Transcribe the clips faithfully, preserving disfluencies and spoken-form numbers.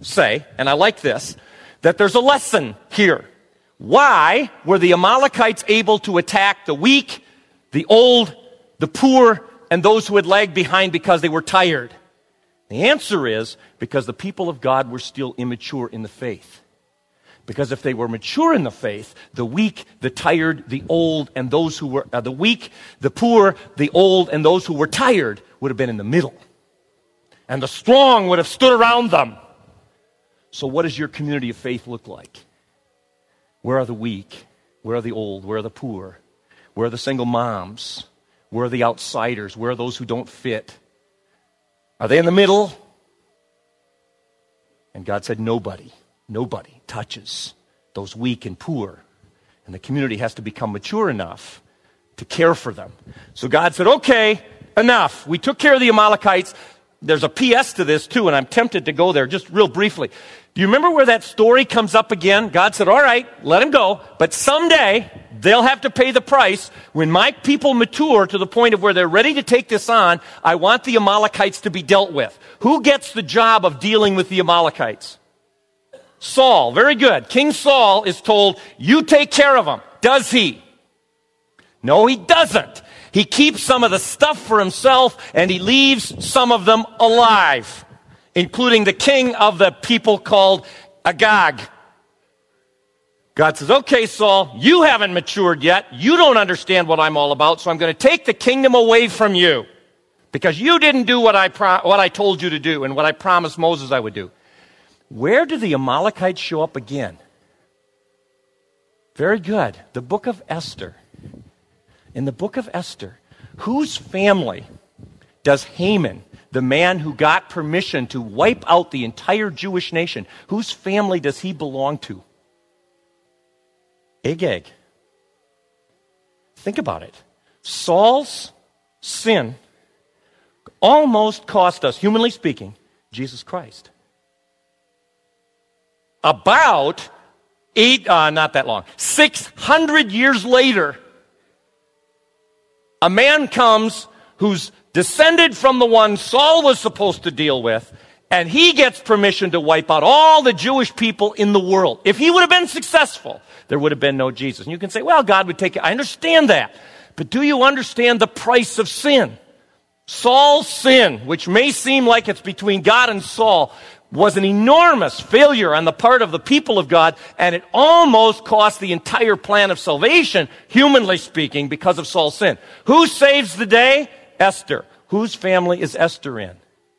say, and I like this, that there's a lesson here. Why were the Amalekites able to attack the weak, the old, the poor, and those who had lagged behind because they were tired? The answer is because the people of God were still immature in the faith. Because if they were mature in the faith, the weak, the tired, the old, and those who were, uh, the weak, the poor, the old, and those who were tired would have been in the middle. And the strong would have stood around them. So what does your community of faith look like? Where are the weak? Where are the old? Where are the poor? Where are the single moms? Where are the outsiders? Where are those who don't fit? Are they in the middle? And God said, nobody, nobody touches those weak and poor. And the community has to become mature enough to care for them. So God said, okay, enough. We took care of the Amalekites. There's a P S to this too, and I'm tempted to go there just real briefly. Do you remember where that story comes up again? God said, all right, let them go, but someday they'll have to pay the price. When my people mature to the point of where they're ready to take this on, I want the Amalekites to be dealt with. Who gets the job of dealing with the Amalekites? Saul. Very good. King Saul is told, you take care of them. Does he? No, he doesn't. He keeps some of the stuff for himself, and he leaves some of them alive, including the king of the people called Agag. God says, okay, Saul, you haven't matured yet. You don't understand what I'm all about, so I'm going to take the kingdom away from you because you didn't do what I, pro- what I told you to do and what I promised Moses I would do. Where do the Amalekites show up again? Very good. The book of Esther. In the book of Esther, whose family does Haman, the man who got permission to wipe out the entire Jewish nation, whose family does he belong to? Agag. Think about it. Saul's sin almost cost us, humanly speaking, Jesus Christ. About eight, uh, not that long, six hundred years later, a man comes who's descended from the one Saul was supposed to deal with, and he gets permission to wipe out all the Jewish people in the world. If he would have been successful, there would have been no Jesus. And you can say, well, God would take it. I understand that. But do you understand the price of sin? Saul's sin, which may seem like it's between God and Saul, was an enormous failure on the part of the people of God, and it almost cost the entire plan of salvation, humanly speaking, because of Saul's sin. Who saves the day? Esther. Whose family is Esther in?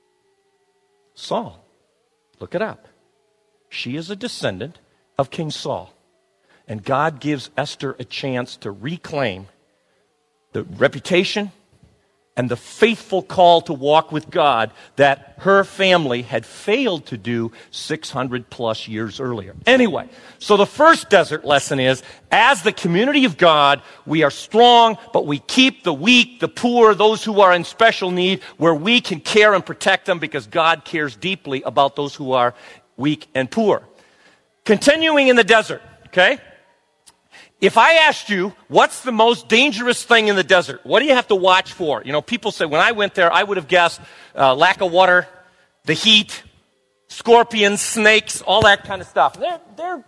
Saul. Look it up. She is a descendant of King Saul. And God gives Esther a chance to reclaim the reputation and the faithful call to walk with God that her family had failed to do six hundred plus years earlier. Anyway, so the first desert lesson is, as the community of God, we are strong, but we keep the weak, the poor, those who are in special need, where we can care and protect them because God cares deeply about those who are weak and poor. Continuing in the desert, okay? If I asked you, what's the most dangerous thing in the desert? What do you have to watch for? You know, people say, when I went there, I would have guessed uh, lack of water, the heat, scorpions, snakes, all that kind of stuff. They're, they're,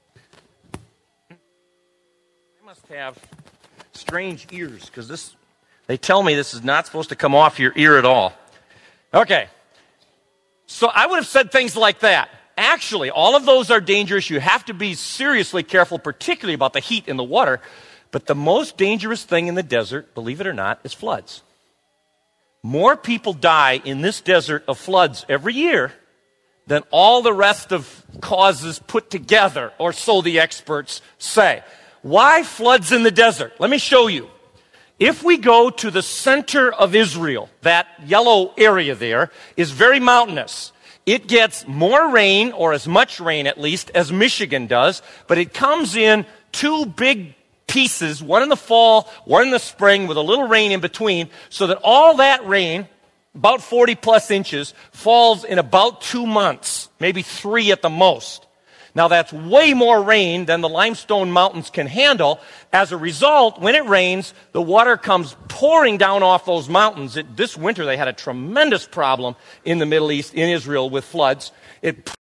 they must have strange ears, because this, they tell me this is not supposed to come off your ear at all. Okay. So I would have said things like that. Actually, all of those are dangerous. You have to be seriously careful, particularly about the heat in the water. But the most dangerous thing in the desert, believe it or not, is floods. More people die in this desert of floods every year than all the rest of causes put together, or so the experts say. Why floods in the desert? Let me show you. If we go to the center of Israel, that yellow area there is very mountainous. It gets more rain, or as much rain at least, as Michigan does, but it comes in two big pieces, one in the fall, one in the spring, with a little rain in between, so that all that rain, about forty plus inches, falls in about two months, maybe three at the most. Now that's way more rain than the limestone mountains can handle. As a result, when it rains, the water comes pouring down off those mountains. It, this winter they had a tremendous problem in the Middle East, in Israel, with floods. It